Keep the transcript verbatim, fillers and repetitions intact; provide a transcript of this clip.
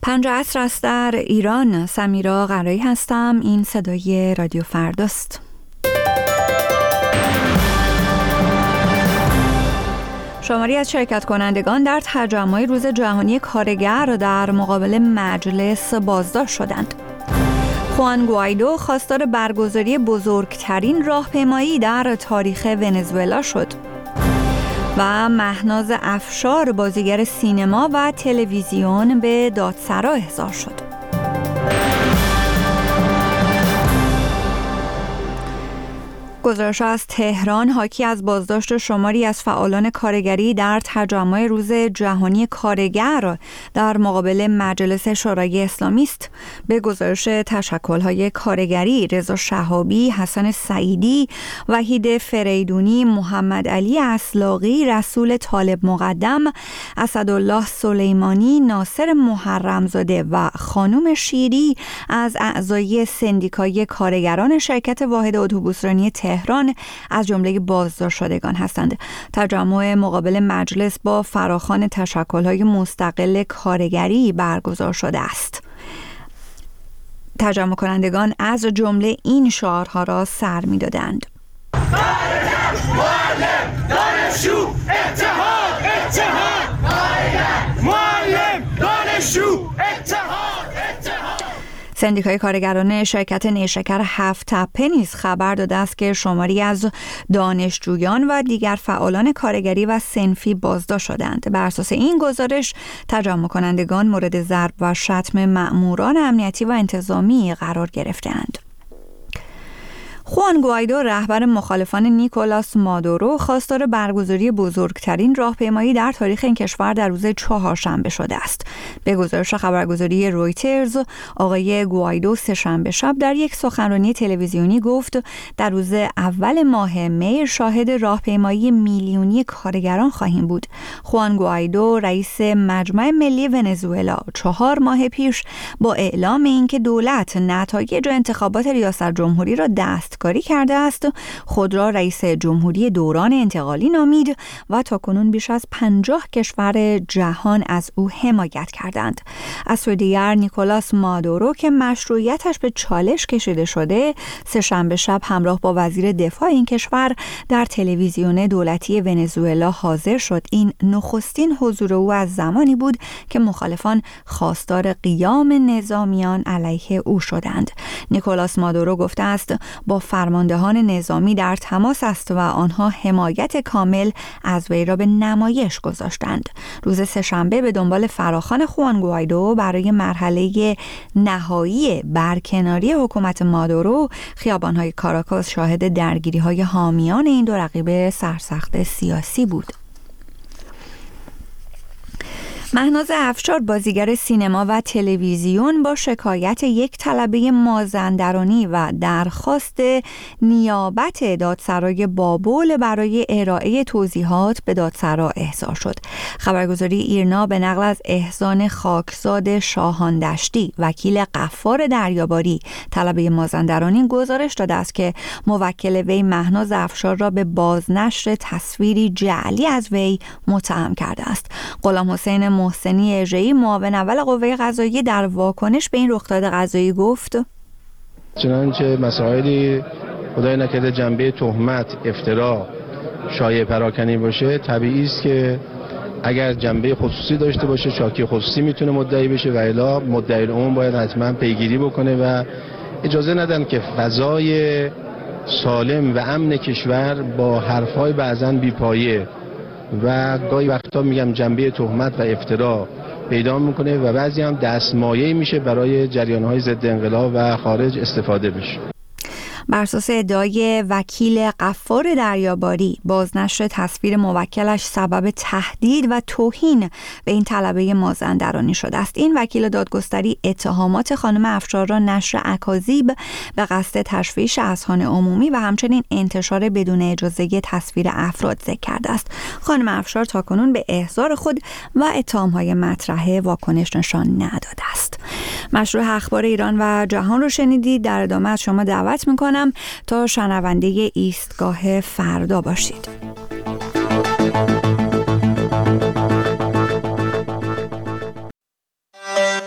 پنج عصر است در ایران. سمیرا قرایی هستم. این صدای رادیو فرداست. شماری از شرکت کنندگان در تجمع روز جهانی کارگر در مقابل مجلس بازداشت شدند. خوان گوایدو خواستار برگزاری بزرگترین راهپیمایی در تاریخ ونزوئلا شد و مهناز افشار بازیگر سینما و تلویزیون به دادسرا احضار شد. گزارش از تهران حاکی از بازداشت شماری از فعالان کارگری در تجمع روز جهانی کارگر در مقابل مجلس شورای اسلامی است. به گزارش تشکل‌های کارگری رضا شهابی، حسن سعیدی، وحید فریدونی، محمد علی اسلاقی، رسول طالب مقدم، اسدالله سلیمانی، ناصر محرمزاده و خانم شیری از اعضای سندیکای کارگران شرکت واحد اتوبوسرانی تهران تهران از جمله بازداشت شدگان هستند. تجمع مقابل مجلس با فراخوان تشکل‌های مستقل کارگری برگزار شده است. تجمع کنندگان از جمله این شعارها را سر می‌دادند: معلم، دانشجو، اتحاد، اتحاد، معلم، دانشجو، اتحاد. سندیکای کارگران شرکت نیشکر هفت تپه نیز خبر داده است که شماری از دانشجویان و دیگر فعالان کارگری و صنفی بازداشت شدند. بر اساس این گزارش تجمع کنندگان مورد ضرب و شتم مأموران امنیتی و انتظامی قرار گرفتند. خوان گوایدو رهبر مخالفان نیکولاس مادورو خواستار برگزاری بزرگترین راهپیمایی در تاریخ این کشور در روز چهارشنبه شده است. به گزارش خبرگزاری رویترز، آقای گوایدو سه‌شنبه شب در یک سخنرانی تلویزیونی گفت در روز اول ماه می شاهد راهپیمایی میلیونی کارگران خواهیم بود. خوان گوایدو رئیس مجمع ملی ونزوئلا چهار ماه پیش با اعلام اینکه دولت نتایج انتخابات ریاست جمهوری را دست کاری کرده است، خود را رئیس جمهوری دوران انتقالی نامید و تاکنون بیش از پنجاه کشور جهان از او حمایت کردند. از سوی دیگر نیکولاس مادورو که مشروعیتش به چالش کشیده شده، سه‌شنبه شب همراه با وزیر دفاع این کشور در تلویزیون دولتی ونزوئلا حاضر شد. این نخستین حضور او از زمانی بود که مخالفان خواستار قیام نظامیان علیه او شدند. نیکولاس مادورو گفته است با فرماندهان نظامی در تماس است و آنها حمایت کامل از وی را به نمایش گذاشتند. روز سه‌شنبه به دنبال فراخوان خوان گوایدو برای مرحله نهایی برکناری حکومت مادورو، خیابان‌های کاراکاس شاهد درگیری‌های حامیان این دو رقیب سرسخت سیاسی بود. مهناز افشار بازیگر سینما و تلویزیون با شکایت یک طلبه مازندرانی و درخواست نیابت دادسرای بابل برای ارائه توضیحات به دادسرا احضار شد. خبرگزاری ایرنا به نقل از احسان خاکزاد شاهاندشتی، وکیل غفار دریاباری طلبه مازندرانی، گزارش داده است که موکل وی مهناز افشار را به بازنشر تصویری جعلی از وی متهم کرده است. غلام حسین محسنی اژه‌ای، معاون اول قوه قضاییه، در واکنش به این رخداد قضایی گفت: چنانچه مسائلی خدای نکرده جنبه تهمت، افترا، شایعه پراکنی باشه، طبیعی است که اگر جنبه خصوصی داشته باشه شاکی خصوصی میتونه مدعی بشه و الا مدعی العموم باید حتما پیگیری بکنه و اجازه ندن که فضای سالم و امن کشور با حرفای بعضاً بی‌پایه و گاهی وقتا میگم جنبه تهمت و افترا پیدا میکنه و بعضی هم دستمایه میشه برای جریانهای ضد انقلاب و خارج استفاده بشه. بر اساس ادعای وکیل غفار دریاباری، بازنشر تصویر موکلش سبب تهدید و توهین به این طلبه مازندرانی شده است. این وکیل دادگستری اتهامات خانم افشار را نشر اکاذیب به قصد تشویش اذهان عمومی و همچنین انتشار بدون اجازه تصویر افراد ذکر کرده است. خانم افشار تاکنون به احضار خود و اتهام‌های مطرحه واکنش نشان نداده است. مشروع اخبار ایران و جهان رو شنیدید. در ادامه از شما دعوت می‌کنم تا شنونده ایستگاه فردا باشید.